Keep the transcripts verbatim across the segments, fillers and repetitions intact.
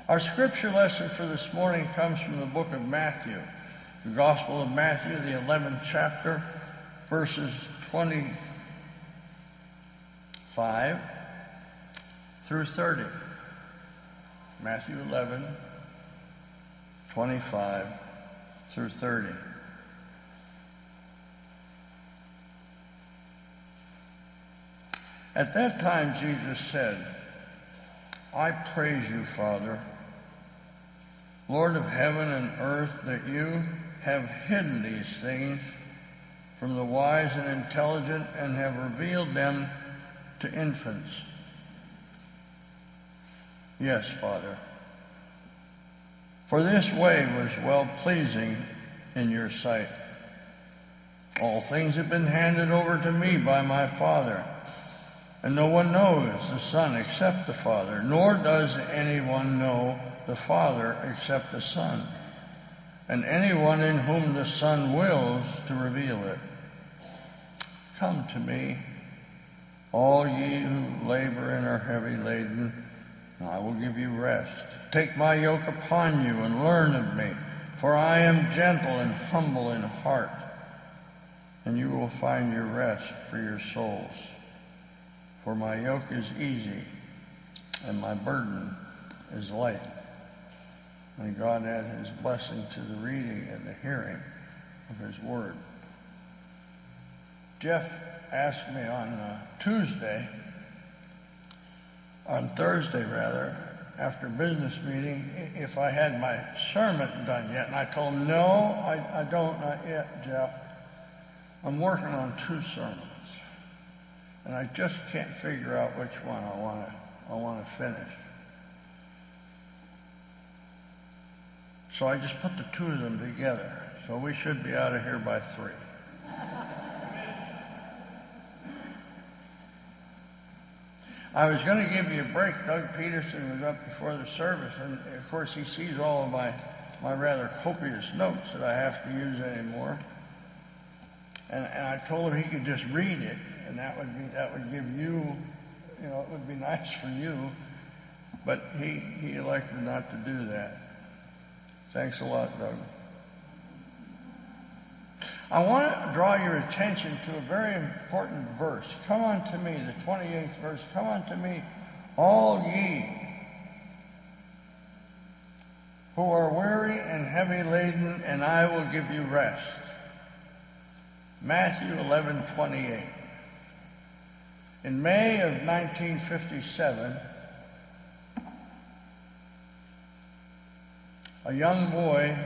Our scripture lesson for this morning comes from the book of Matthew, the Gospel of Matthew, the eleventh chapter, verses twenty-five through thirty. Matthew eleven, twenty-five through thirty. At that time, Jesus said, I praise you, Father, Lord of heaven and earth, that you have hidden these things from the wise and intelligent and have revealed them to infants. Yes, Father, for this way was well-pleasing in your sight. All things have been handed over to me by my Father, and no one knows the Son except the Father, nor does anyone know the Father except the Son, and anyone in whom the Son wills to reveal it. Come to me, all ye who labor and are heavy laden, and I will give you rest. Take my yoke upon you and learn of me, for I am gentle and humble in heart, and you will find your rest for your souls. For my yoke is easy, and my burden is light. May God add his blessing to the reading and the hearing of his word. Jeff asked me on uh, Tuesday, on Thursday rather, after business meeting, if I had my sermon done yet. And I told him, no, I, I don't, not yet, Jeff. I'm working on two sermons. And I just can't figure out which one I want to I want to finish. So I just put the two of them together. So we should be out of here by three. I was going to give you a break. Doug Peterson was up before the service, and of course he sees all of my, my rather copious notes that I have to use anymore. And, and I told him he could just read it, and that would be that would give you, you know, it would be nice for you. But he, he elected not to do that. Thanks a lot, Doug. I want to draw your attention to a very important verse. Come unto me, the twenty-eighth verse. Come unto me, all ye who are weary and heavy laden, and I will give you rest. Matthew eleven twenty-eight. In May of nineteen fifty-seven, a young boy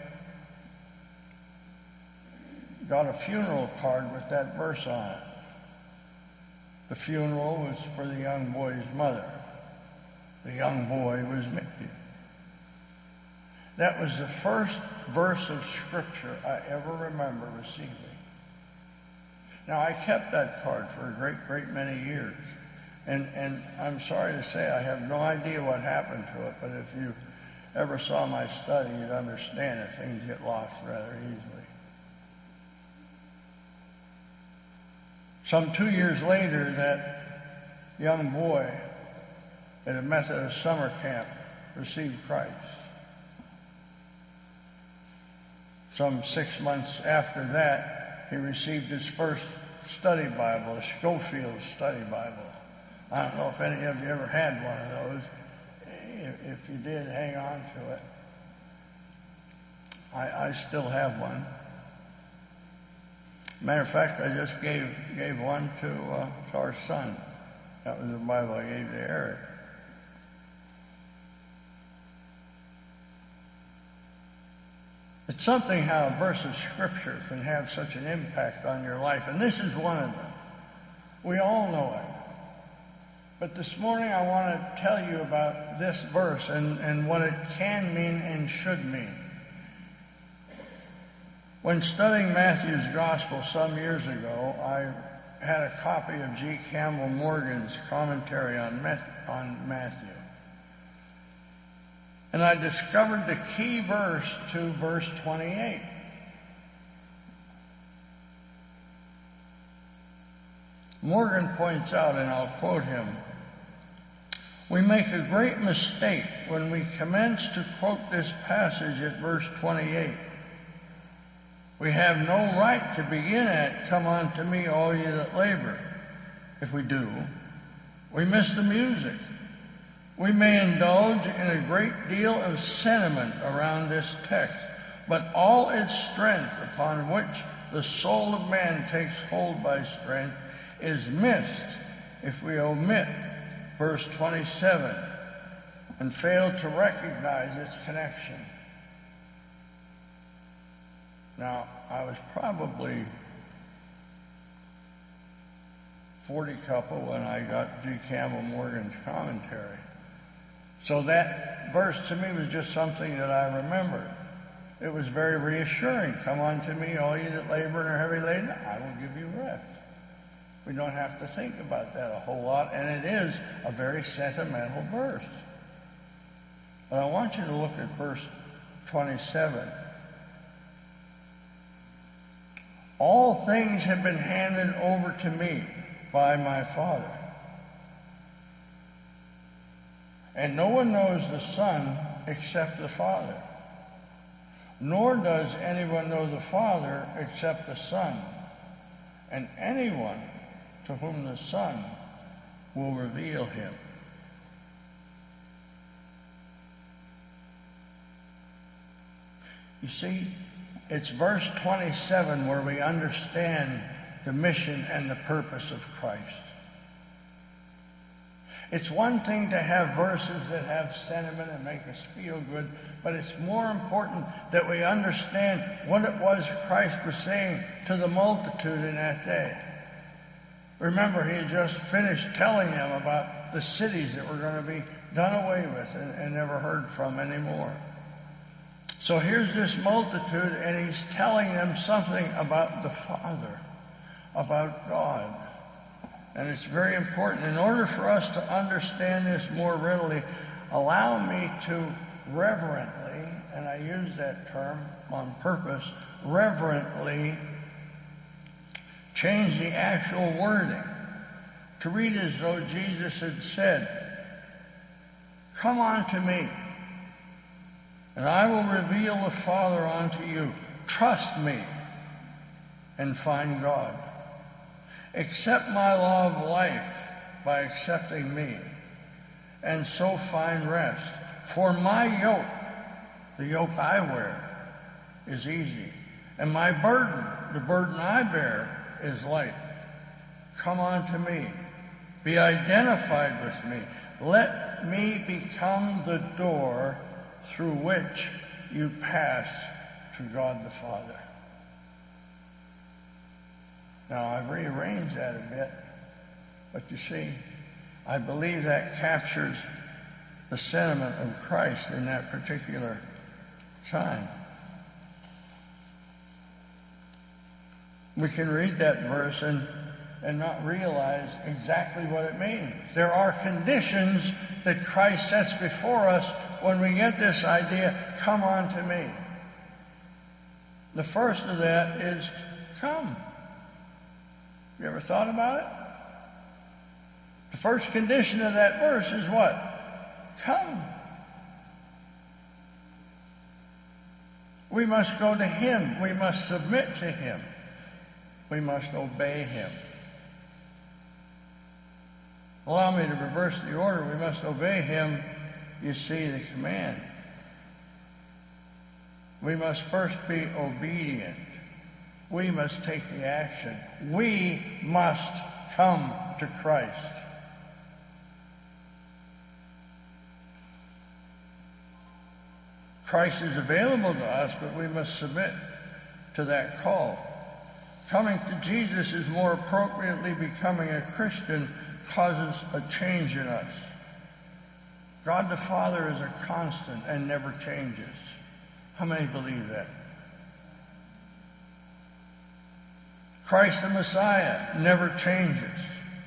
got a funeral card with that verse on it. The funeral was for the young boy's mother. The young boy was me. That was the first verse of Scripture I ever remember receiving. Now, I kept that card for a great, great many years. And, and I'm sorry to say I have no idea what happened to it, but if you ever saw my study, you'd understand that things get lost rather easily. Some two years later, that young boy at a Methodist summer camp received Christ. Some six months after that, he received his first study Bible, a Schofield study Bible. I don't know if any of you ever had one of those. If, if you did, hang on to it. I, I still have one. Matter of fact, I just gave gave one to, uh, to our son. That was the Bible I gave to Eric. It's something how a verse of Scripture can have such an impact on your life, and this is one of them. We all know it. But this morning I want to tell you about this verse and, and what it can mean and should mean. When studying Matthew's Gospel some years ago, I had a copy of G. Campbell Morgan's commentary on, Meth- on Matthew. And I discovered the key verse to verse twenty-eight. Morgan points out, and I'll quote him, We make a great mistake when we commence to quote this passage at verse twenty-eight. We have no right to begin at, "Come unto me, all ye that labor." If we do, we miss the music. We may indulge in a great deal of sentiment around this text, but all its strength upon which the soul of man takes hold by strength is missed if we omit verse twenty-seven and fail to recognize its connection. Now, I was probably forty couple when I got G. Campbell Morgan's commentary. So that verse to me was just something that I remembered. It was very reassuring. "Come unto me, all ye that labor and are heavy laden, I will give you rest." We don't have to think about that a whole lot, and it is a very sentimental verse. But I want you to look at verse twenty-seven. "All things have been handed over to me by my Father. And no one knows the Son except the Father. Nor does anyone know the Father except the Son, and anyone to whom the Son will reveal him." You see, it's verse twenty-seven where we understand the mission and the purpose of Christ. It's one thing to have verses that have sentiment and make us feel good, but it's more important that we understand what it was Christ was saying to the multitude in that day. Remember, he had just finished telling them about the cities that were going to be done away with and, and never heard from anymore. So here's this multitude, and he's telling them something about the Father, about God. And it's very important. In order for us to understand this more readily, allow me to reverently, and I use that term on purpose, reverently change the actual wording to read as though Jesus had said, "Come unto me, and I will reveal the Father unto you. Trust me and find God. Accept my law of life by accepting me, and so find rest. For my yoke, the yoke I wear, is easy, and my burden, the burden I bear, is light. Come unto me. Be identified with me. Let me become the door through which you pass to God the Father." Now, I've rearranged that a bit, but you see, I believe that captures the sentiment of Christ in that particular time. We can read that verse and, and not realize exactly what it means. There are conditions that Christ sets before us when we get this idea, "Come unto me." The first of that is come. You ever thought about it? The first condition of that verse is what? Come. We must go to him. We must submit to him. We must obey him. Allow me to reverse the order. We must obey him, you see, the command. We must first be obedient. We must take the action. We must come to Christ. Christ is available to us, but we must submit to that call. Coming to Jesus is more appropriately becoming a Christian causes a change in us. God the Father is a constant and never changes. How many believe that? Christ the Messiah never changes.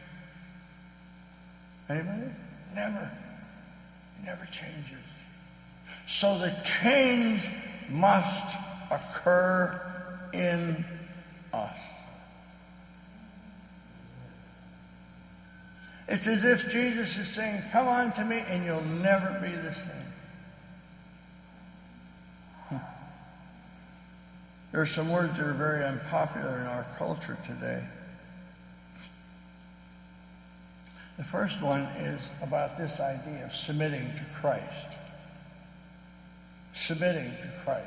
Anybody? Never. He never changes. So the change must occur in us. It's as if Jesus is saying, come on to me and you'll never be the same. Hmm. There are some words that are very unpopular in our culture today. The first one is about this idea of submitting to Christ. Submitting to Christ.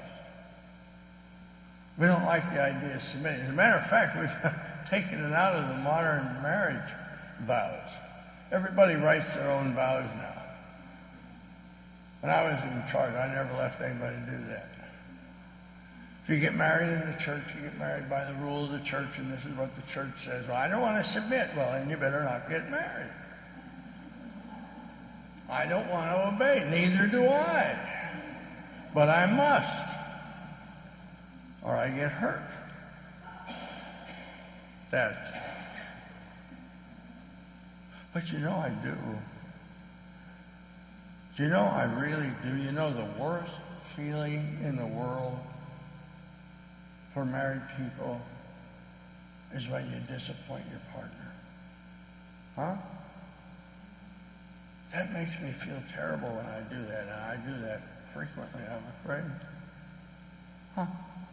We don't like the idea of submitting. As a matter of fact, we've taken it out of the modern marriage vows. Everybody writes their own vows now. When I was in charge, I never left anybody do that. If you get married in the church, you get married by the rule of the church, and this is what the church says. Well, I don't want to submit. Well, then you better not get married. I don't want to obey. Neither do I. But I must, or I get hurt. That's But you know I do. Do you know I really do? You know the worst feeling in the world for married people is when you disappoint your partner. Huh? That makes me feel terrible when I do that, and I do that frequently, I'm afraid. Huh?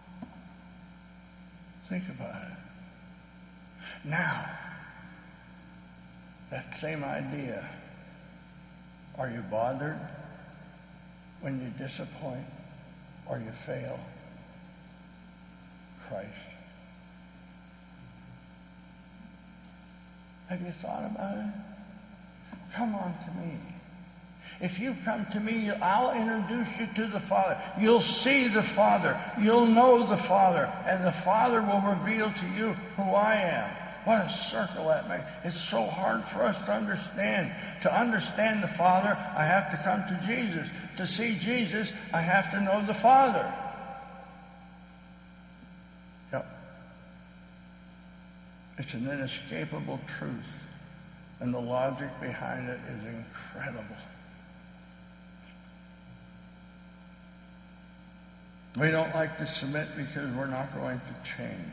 Think about it. Now, that same idea. Are you bothered when you disappoint or you fail Christ? Have you thought about it? Come on to me. If you come to me, I'll introduce you to the Father. You'll see the Father. You'll know the Father. And the Father will reveal to you who I am. What a circle that makes. It's so hard for us to understand. To understand the Father, I have to come to Jesus. To see Jesus, I have to know the Father. Yep. It's an inescapable truth. And the logic behind it is incredible. We don't like to submit because we're not going to change.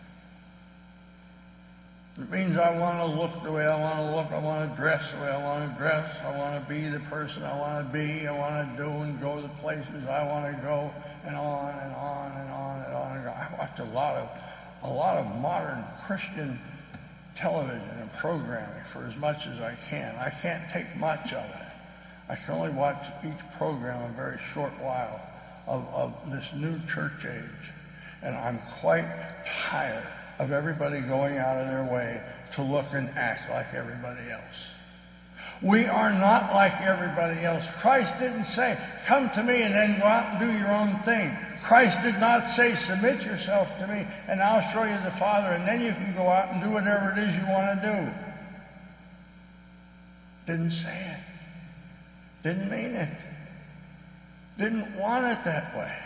It means I want to look the way I want to look. I want to dress the way I want to dress. I want to be the person I want to be. I want to do and go the places I want to go, and on and on and on and on. And on. I watch a lot of a lot of modern Christian television and programming for as much as I can. I can't take much of it. I can only watch each program a very short while of, of this new church age. And I'm quite tired of everybody going out of their way to look and act like everybody else. We are not like everybody else. Christ didn't say, come to me and then go out and do your own thing. Christ did not say, submit yourself to me and I'll show you the Father and then you can go out and do whatever it is you want to do. Didn't say it. Didn't mean it. Didn't want it that way.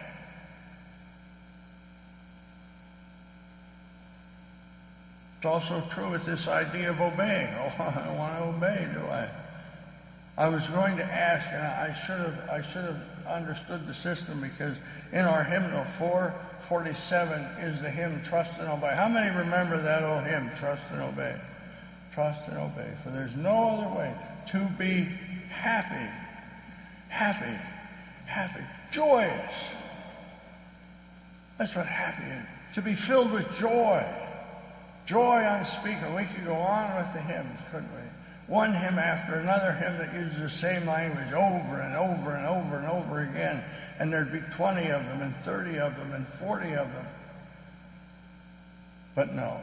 It's also true with this idea of obeying. Oh, I don't want to obey, do I? I was going to ask, and I should have I should have understood the system, because in our hymnal, four forty-seven is the hymn, Trust and Obey. How many remember that old hymn, Trust and Obey? Trust and obey. For there's no other way to be happy, happy, happy, joyous. That's what happy is. To be filled with joy. Joy unspeakable. We could go on with the hymns, couldn't we? One hymn after another hymn that uses the same language over and over and over and over again. And there'd be twenty of them and thirty of them and forty of them. But no.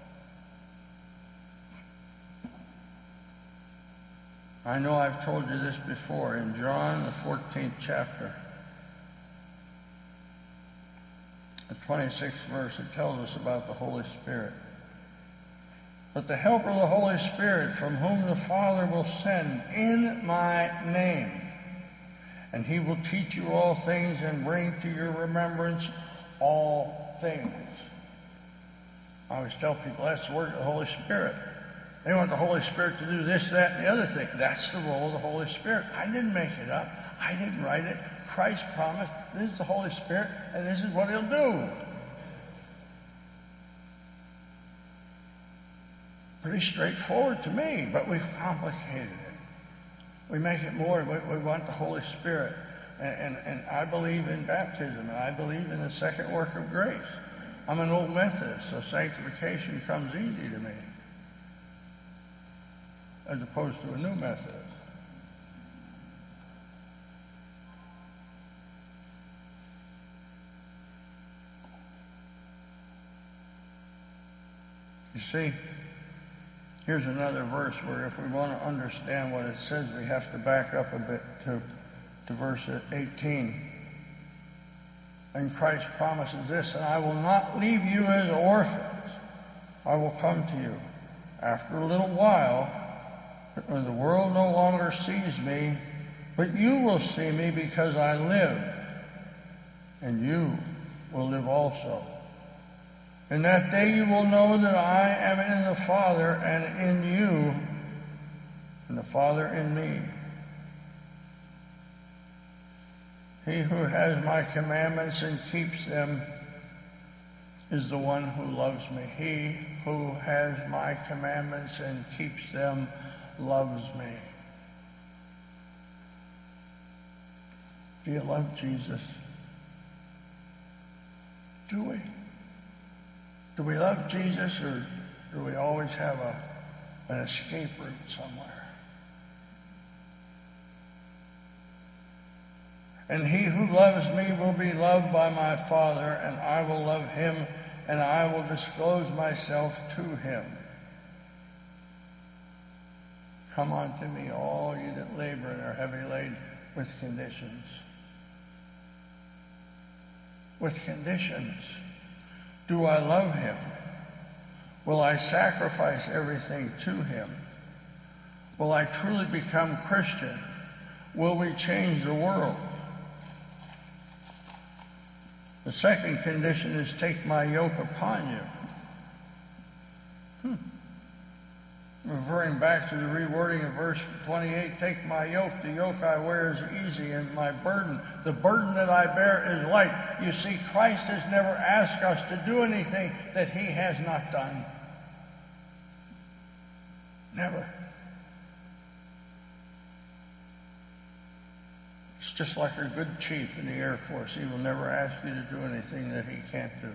I know I've told you this before. In John, the fourteenth chapter, the twenty-sixth verse, it tells us about the Holy Spirit. But the helper, the Holy Spirit, from whom the Father will send in my name, and he will teach you all things and bring to your remembrance all things. I always tell people that's the work of the Holy Spirit. They want the Holy Spirit to do this, that, and the other thing. That's the role of the Holy Spirit. I didn't make it up. I didn't write it. Christ promised this is the Holy Spirit, and this is what he'll do. Pretty straightforward to me, but we've complicated it. We make it more. We, we want the Holy Spirit. And, and, and I believe in baptism, and I believe in the second work of grace. I'm an old Methodist, so sanctification comes easy to me, as opposed to a new Methodist. You see, here's another verse where if we want to understand what it says, we have to back up a bit to, to verse eighteen. And Christ promises this, and I will not leave you as orphans. I will come to you. After a little while, when the world no longer sees me, but you will see me because I live, and you will live also. In that day you will know that I am in the Father, and in you, and the Father in me. He who has my commandments and keeps them is the one who loves me. He who has my commandments and keeps them loves me. Do you love Jesus? Do we? Do we love Jesus, or do we always have a, an escape route somewhere? And he who loves me will be loved by my Father, and I will love him, and I will disclose myself to him. Come unto me, all you that labor and are heavy laden, with conditions. With conditions. Do I love him? Will I sacrifice everything to him? Will I truly become Christian? Will we change the world? The second condition is take my yoke upon you. Hmm. Referring back to the rewording of verse twenty-eight, take my yoke. The yoke I wear is easy, and my burden, the burden that I bear is light. You see, Christ has never asked us to do anything that he has not done. Never. It's just like a good chief in the Air Force. He will never ask you to do anything that he can't do.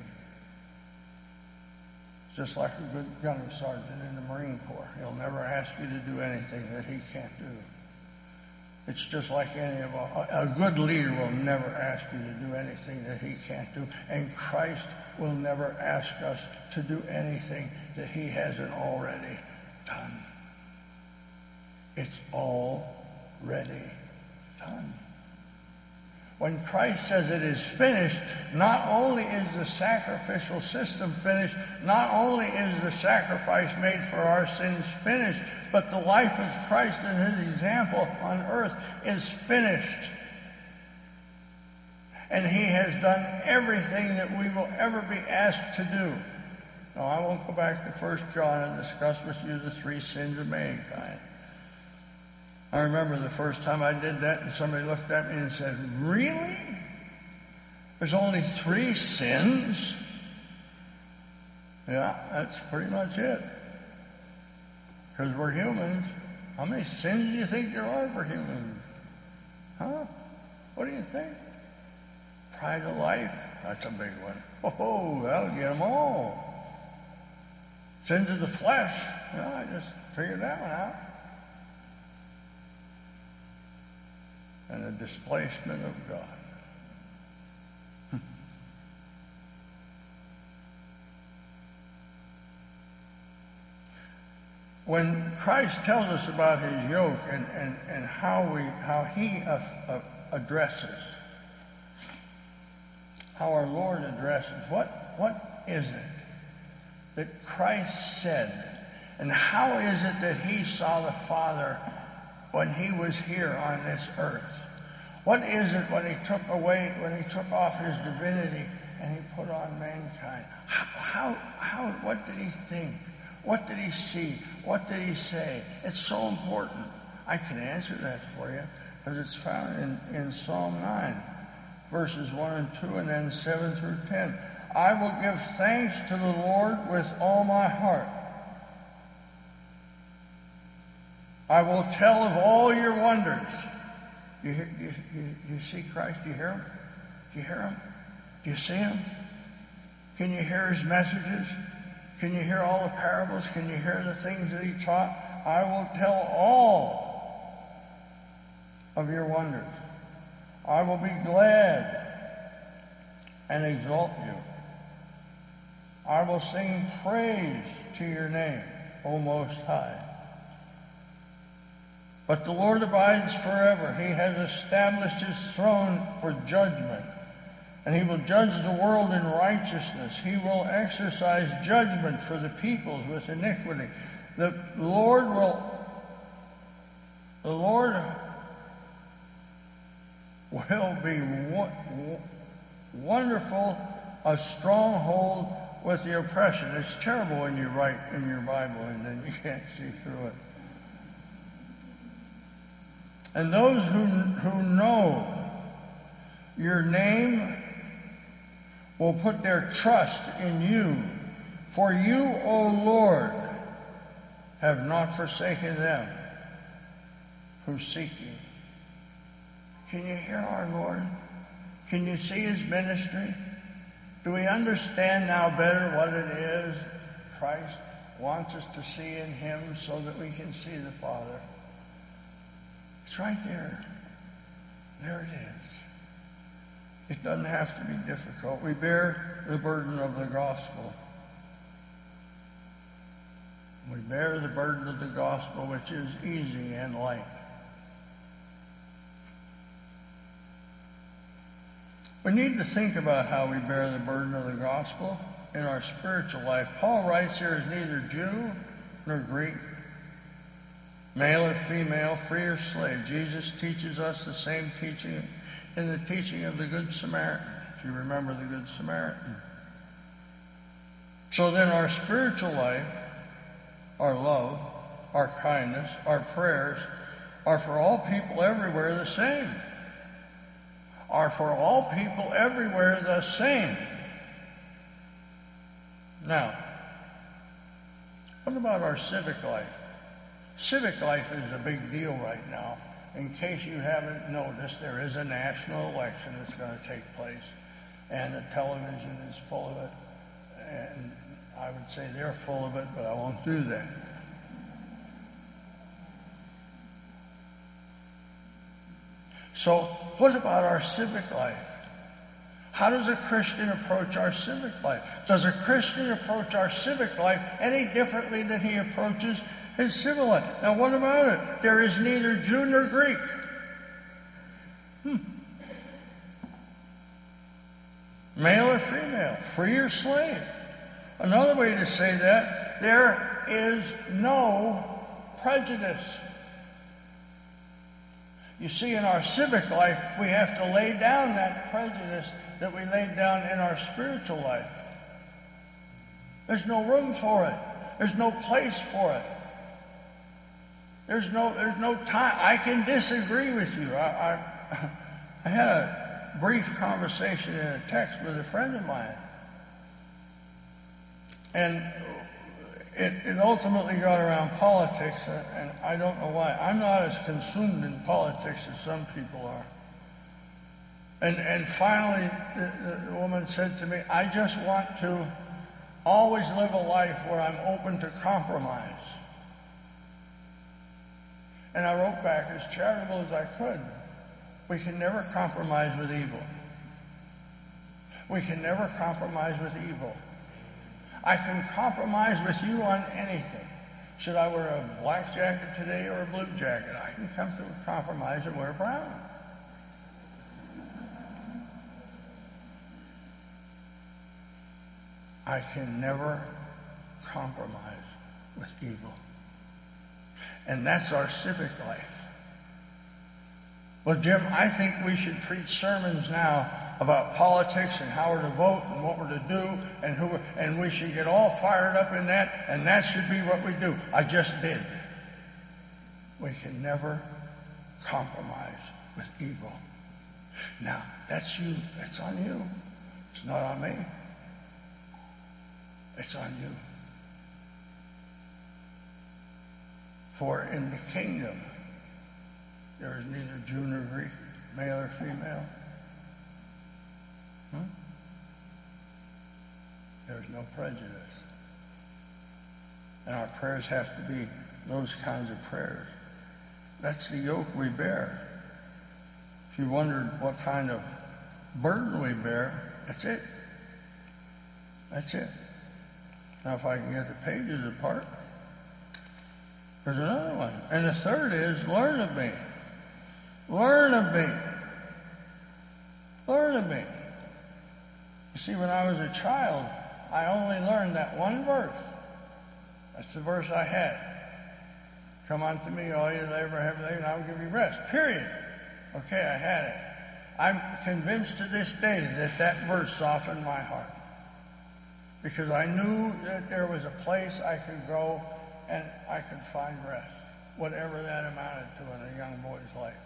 It's just like a good gunnery sergeant in the Marine Corps. He'll never ask you to do anything that he can't do. It's just like any of a, a good leader will never ask you to do anything that he can't do. And Christ will never ask us to do anything that he hasn't already done. It's already done. When Christ says it is finished, not only is the sacrificial system finished, not only is the sacrifice made for our sins finished, but the life of Christ and his example on earth is finished. And he has done everything that we will ever be asked to do. Now, I won't go back to First John and discuss with you the three sins of mankind. I remember the first time I did that, and somebody looked at me and said, "Really? There's only three sins?" Yeah, that's pretty much it. Because we're humans. How many sins do you think there are for humans? Huh? What do you think? Pride of life? That's a big one. Oh, that'll get them all. Sins of the flesh? Yeah, I just figured that one out. And the displacement of God. When Christ tells us about his yoke and, and, and how we how he uh, uh, addresses, how our Lord addresses, what what is it that Christ said, and how is it that he saw the Father when he was here on this earth? What is it when he took away, when he took off his divinity and he put on mankind? How, how, how, what did he think? What did he see? What did he say? It's so important. I can answer that for you because it's found in, in Psalm nine, verses one and two, and then seven through ten. I will give thanks to the Lord with all my heart. I will tell of all your wonders. You, hear, you, you, you see Christ? Do you hear him? Do you hear him? Do you see him? Can you hear his messages? Can you hear all the parables? Can you hear the things that he taught? I will tell all of your wonders. I will be glad and exalt you. I will sing praise to your name, O Most High. But the Lord abides forever. He has established his throne for judgment, and he will judge the world in righteousness. He will exercise judgment for the peoples with iniquity. The Lord will, the Lord will be wo- wonderful, a stronghold with the oppression. It's terrible when you write in your Bible and then you can't see through it. And those who, who know your name will put their trust in you. For you, O Lord, have not forsaken them who seek you. Can you hear our Lord? Can you see his ministry? Do we understand now better what it is Christ wants us to see in him so that we can see the Father? It's right there. There it is. It doesn't have to be difficult. We bear the burden of the gospel. We bear the burden of the gospel, which is easy and light. We need to think about how we bear the burden of the gospel in our spiritual life. Paul writes here is neither Jew nor Greek, male or female, free or slave. Jesus teaches us the same teaching in the teaching of the Good Samaritan, if you remember the Good Samaritan. So then our spiritual life, our love, our kindness, our prayers are for all people everywhere the same. Are for all people everywhere the same. Now, what about our civic life? Civic life is a big deal right now. In case you haven't noticed, there is a national election that's going to take place, and the television is full of it. And I would say they're full of it, but I won't do that. So, what about our civic life? How does a Christian approach our civic life? Does a Christian approach our civic life any differently than he approaches his civil life? Now, what about it? There is neither Jew nor Greek. Hmm. Male or female, free or slave. Another way to say that, there is no prejudice. You see, in our civic life, we have to lay down that prejudice that we laid down in our spiritual life. There's no room for it. There's no place for it. There's no, there's no time. I can disagree with you. I, I, I had a brief conversation in a text with a friend of mine. And it, it ultimately got around politics, and, and I don't know why. I'm not as consumed in politics as some people are. And, and finally, the, the, the woman said to me, I just want to always live a life where I'm open to compromise. And I wrote back as charitable as I could. We can never compromise with evil. We can never compromise with evil. I can compromise with you on anything. Should I wear a black jacket today or a blue jacket? I can come to a compromise and wear brown. I can never compromise with evil. And that's our civic life. Well, Jim, I think we should preach sermons now about politics and how we're to vote and what we're to do and who, and we should get all fired up in that, and that should be what we do. I just did. We can never compromise with evil. Now, that's you. That's on you. It's not on me. It's on you. For in the kingdom there is neither Jew nor Greek, male or female. Hmm? There's no prejudice. And our prayers have to be those kinds of prayers. That's the yoke we bear. If you wondered what kind of burden we bear, that's it. That's it. Now, if I can get the pages apart, there's another one. And the third is, learn of me. Learn of me. Learn of me. You see, when I was a child, I only learned that one verse. That's the verse I had. Come unto me, all you labor heavy laden, and I will give you rest. Period. Okay, I had it. I'm convinced to this day that that verse softened my heart. Because I knew that there was a place I could go and I could find rest, whatever that amounted to in a young boy's life.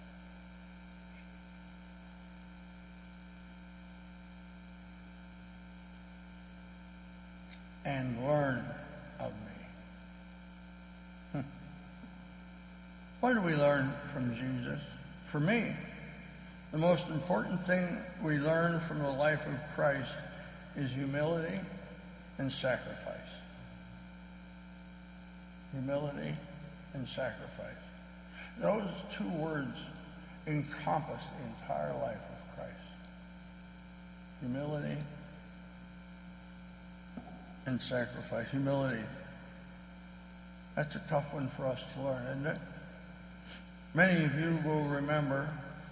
And learn of me. Hmm. What do we learn from Jesus? For me, the most important thing we learn from the life of Christ is humility and sacrifice. Humility and sacrifice. Those two words encompass the entire life of Christ. Humility and sacrifice. Humility. That's a tough one for us to learn, isn't it? Many of you will remember,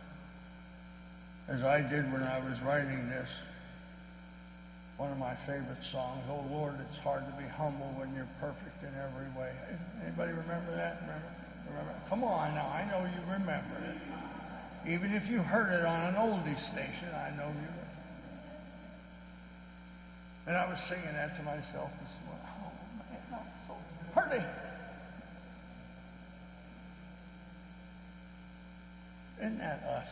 as I did when I was writing this, one of my favorite songs, "Oh Lord, it's hard to be humble when you're perfect in every way." Anybody remember that? Remember? Remember? Come on now, I know you remember it. Even if you heard it on an oldie station, I know you remember. And I was singing that to myself this morning. Oh man, I'm so pretty. Isn't that us?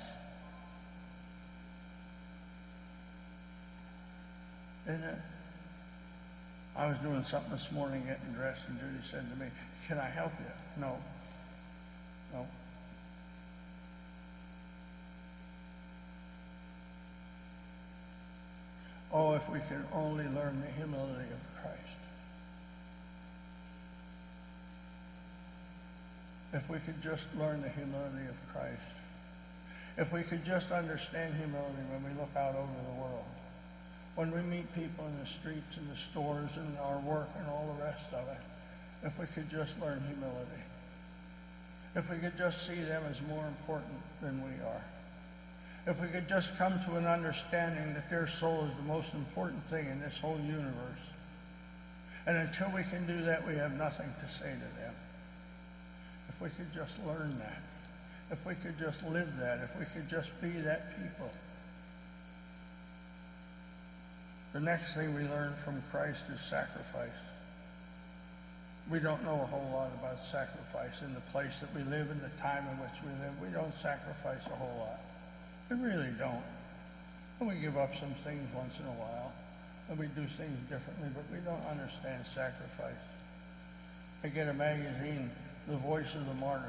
Isn't it? I was doing something this morning, getting dressed, and Judy said to me, "Can I help you?" No. No. Oh, if we could only learn the humility of Christ. If we could just learn the humility of Christ. If we could just understand humility when we look out over the world. When we meet people in the streets and the stores and our work and all the rest of it. If we could just learn humility. If we could just see them as more important than we are. If we could just come to an understanding that their soul is the most important thing in this whole universe. And until we can do that, we have nothing to say to them. If we could just learn that. If we could just live that. If we could just be that people. The next thing we learn from Christ is sacrifice. We don't know a whole lot about sacrifice in the place that we live, in the time in which we live. We don't sacrifice a whole lot. We really don't. And we give up some things once in a while. And we do things differently, but we don't understand sacrifice. I get a magazine, The Voice of the Martyrs.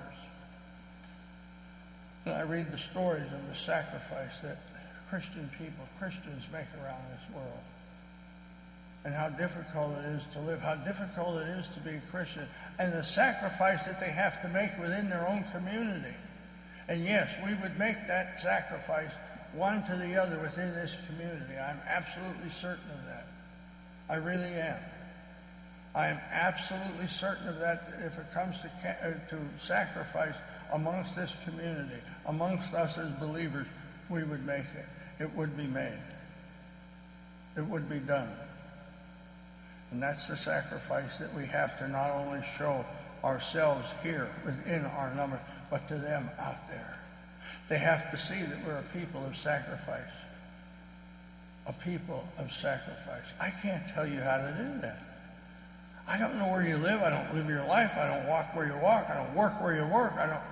And I read the stories of the sacrifice that Christian people, Christians make around this world. And how difficult it is to live, how difficult it is to be a Christian, and the sacrifice that they have to make within their own community. And yes, we would make that sacrifice one to the other within this community. I'm absolutely certain of that. I really am. I am absolutely certain of that if it comes to, ca- uh, to sacrifice amongst this community, amongst us as believers, we would make it. It would be made. It would be done. And that's the sacrifice that we have to not only show ourselves here within our number, but to them out there. They have to see that we're a people of sacrifice. A people of sacrifice. I can't tell you how to do that. I don't know where you live. I don't live your life. I don't walk where you walk. I don't work where you work. I don't...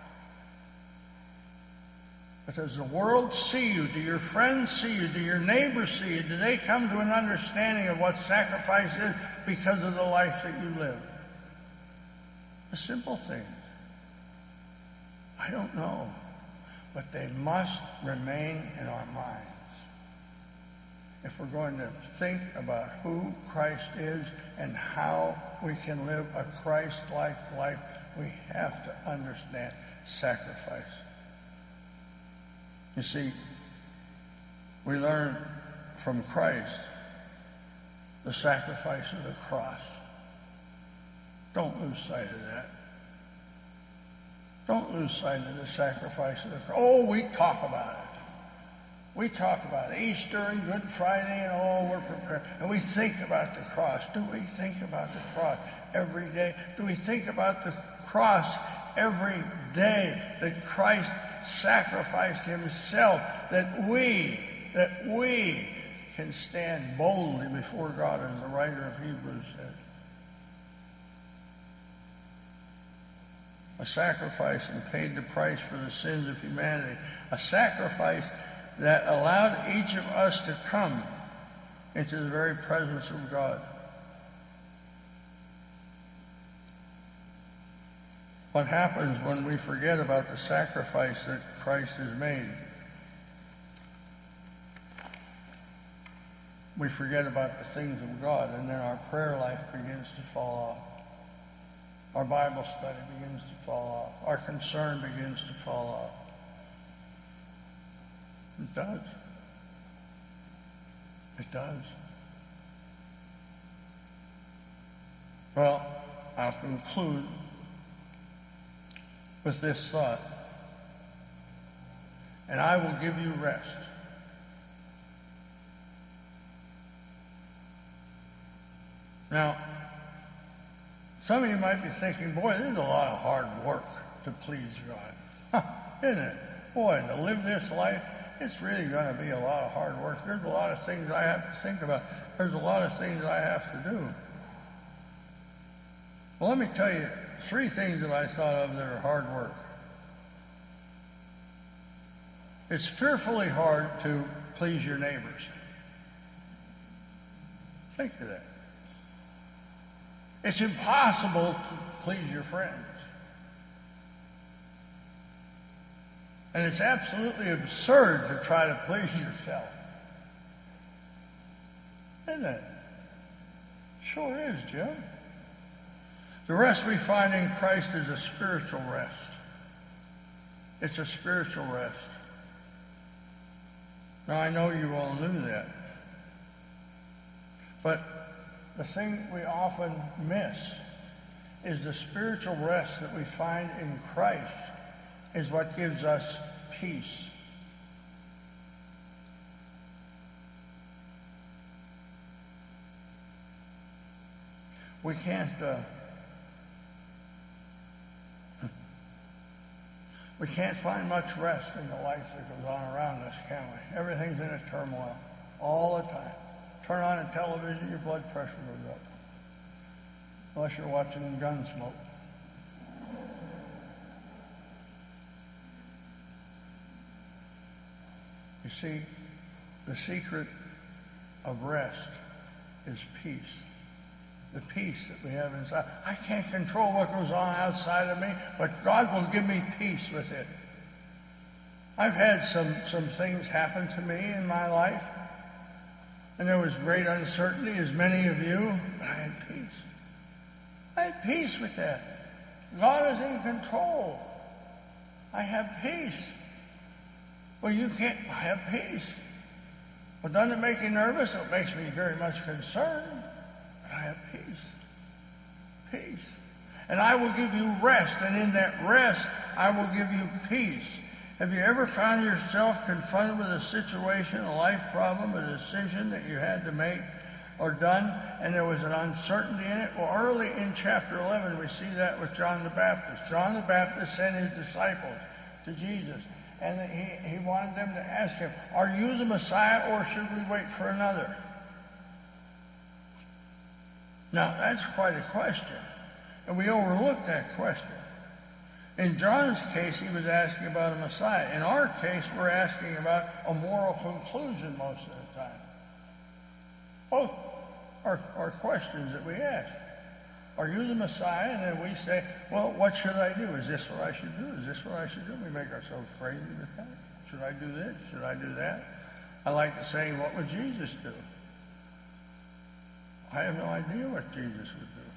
But does the world see you? Do your friends see you? Do your neighbors see you? Do they come to an understanding of what sacrifice is because of the life that you live? The simple things. I don't know. But they must remain in our minds. If we're going to think about who Christ is and how we can live a Christ-like life, we have to understand sacrifice. You see, we learn from Christ the sacrifice of the cross. Don't lose sight of that. Don't lose sight of the sacrifice of the cross. Oh, we talk about it. We talk about Easter and Good Friday and oh, we're prepared. And we think about the cross. Do we think about the cross every day? Do we think about the cross every day that Christ sacrificed himself, that we, that we can stand boldly before God, as the writer of Hebrews says? A sacrifice and paid the price for the sins of humanity. A sacrifice that allowed each of us to come into the very presence of God. What happens when we forget about the sacrifice that Christ has made? We forget about the things of God, and then our prayer life begins to fall off. Our Bible study begins to fall off. Our concern begins to fall off. It does. It does. Well, I'll conclude with this thought. And I will give you rest. Now, some of you might be thinking, boy, this is a lot of hard work to please God. Huh, isn't it? Boy, to live this life, it's really going to be a lot of hard work. There's a lot of things I have to think about. There's a lot of things I have to do. Well, let me tell you three things that I thought of that are hard work. It's fearfully hard to please your neighbors. Think of that. It's impossible to please your friends. And it's absolutely absurd to try to please yourself. Isn't it? Sure is, Jim. The rest we find in Christ is a spiritual rest. It's a spiritual rest. Now, I know you all knew that. But the thing we often miss is the spiritual rest that we find in Christ is what gives us peace. We can't uh, we can't find much rest in the life that goes on around us, can we? Everything's in a turmoil all the time. Turn on a television, your blood pressure goes up. Unless you're watching Gunsmoke. You see, the secret of rest is peace. The peace that we have inside. I can't control what goes on outside of me, but God will give me peace with it. I've had some, some things happen to me in my life, and there was great uncertainty, as many of you, but I had peace. I had peace with that. God is in control. I have peace. Well, you can't. I have peace. Well, doesn't it make you nervous? It makes me very much concerned. But I have peace. Peace. And I will give you rest. And in that rest, I will give you peace. Have you ever found yourself confronted with a situation, a life problem, a decision that you had to make or done, and there was an uncertainty in it? Well, early in chapter eleven, we see that with John the Baptist. John the Baptist sent his disciples to Jesus. And he, he wanted them to ask him, are you the Messiah, or should we wait for another? Now, that's quite a question. And we overlook that question. In John's case, he was asking about a Messiah. In our case, we're asking about a moral conclusion most of the time. Both are, are questions that we ask. Are you the Messiah? And then we say, well, what should I do? Is this what I should do? Is this what I should do? We make ourselves crazy with that. Should I do this? Should I do that? I like to say, what would Jesus do? I have no idea what Jesus would do.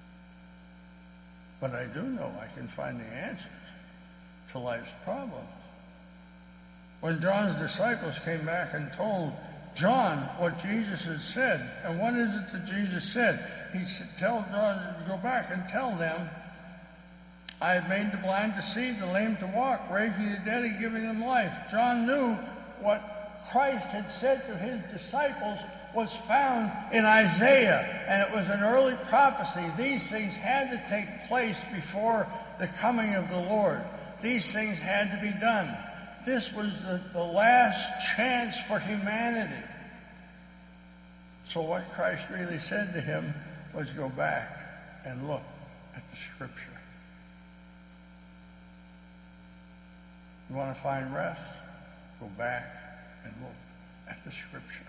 But I do know I can find the answers to life's problems. When John's disciples came back and told John what Jesus had said, and what is it that Jesus said? He said, tell John to go back and tell them, I have made the blind to see, the lame to walk, raising the dead and giving them life. John knew what Christ had said to his disciples was found in Isaiah, and it was an early prophecy. These things had to take place before the coming of the Lord. These things had to be done. This was the, the last chance for humanity. So what Christ really said to him was go back and look at the Scripture. You want to find rest? Go back and look at the Scripture.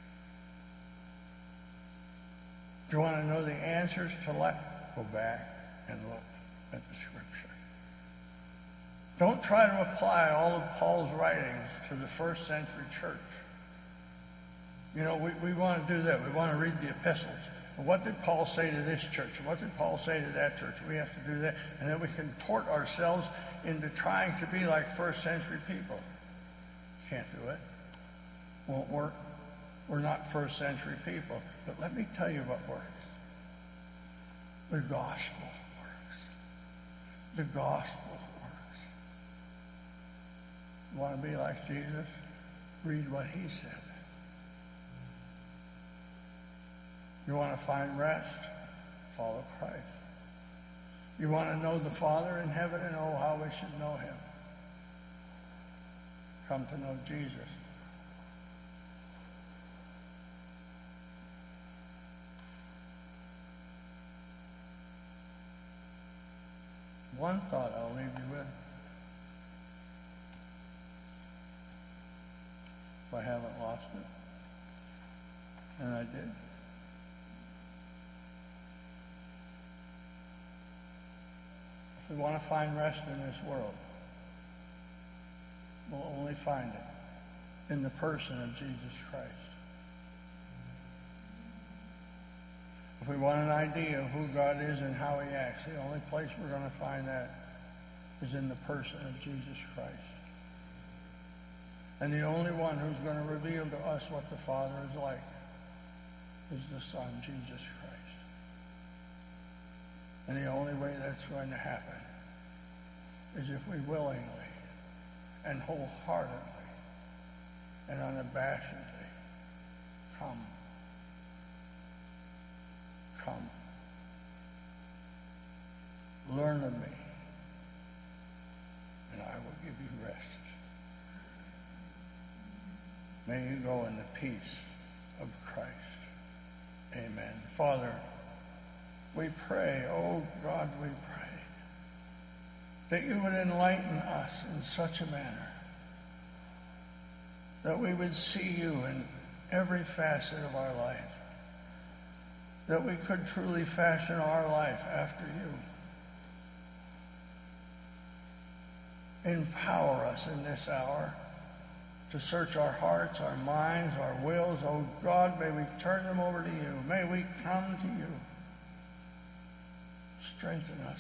Do you want to know the answers to life? Go back and look at the Scripture. Don't try to apply all of Paul's writings to the first century church. You know, we, we want to do that. We want to read the epistles. Well, what did Paul say to this church? What did Paul say to that church? We have to do that. And then we contort ourselves into trying to be like first century people. Can't do it. Won't work. We're not first century people. But let me tell you what works. The gospel works. The gospel works. You want to be like Jesus? Read what he said. You want to find rest? Follow Christ. You want to know the Father in heaven and oh, how we should know him? Come to know Jesus. One thought I'll leave you with. If I haven't lost it, and I did. If we want to find rest in this world, we'll only find it in the person of Jesus Christ. If we want an idea of who God is and how he acts, the only place we're going to find that is in the person of Jesus Christ. And the only one who's going to reveal to us what the Father is like is the Son, Jesus Christ. And the only way that's going to happen is if we willingly and wholeheartedly and unabashedly come. Come. Learn of me, and I will give you rest. May you go in the peace of Christ. Amen. Father, we pray, oh God, we pray, that you would enlighten us in such a manner that we would see you in every facet of our life, that we could truly fashion our life after you. Empower us in this hour to search our hearts, our minds, our wills. Oh God, may we turn them over to you. May we come to you. Strengthen us.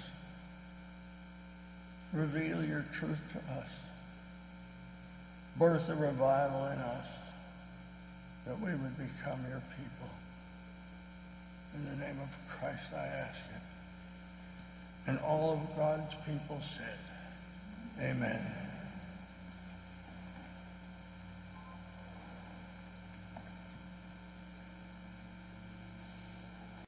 Reveal your truth to us. Birth a revival in us that we would become your people. In the name of Christ I ask it. And all of God's people said, amen.